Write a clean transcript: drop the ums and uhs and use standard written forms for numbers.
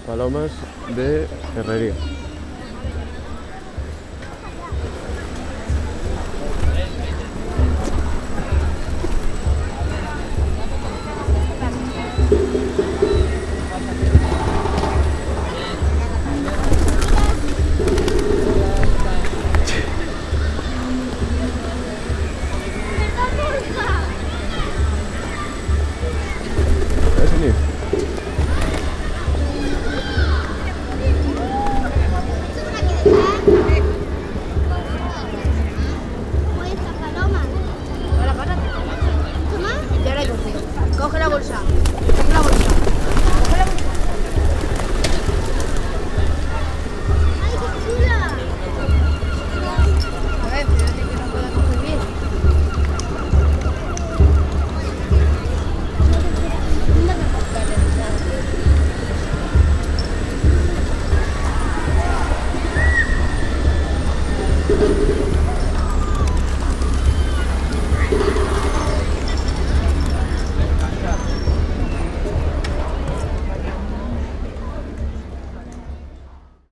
palomas de herrería. ¿Puedes venir? Coge la bolsa. Coge la bolsa. Coge la bolsa. ¡Ay, qué chula! A ver, espérate que no pueda coger bien. Vale,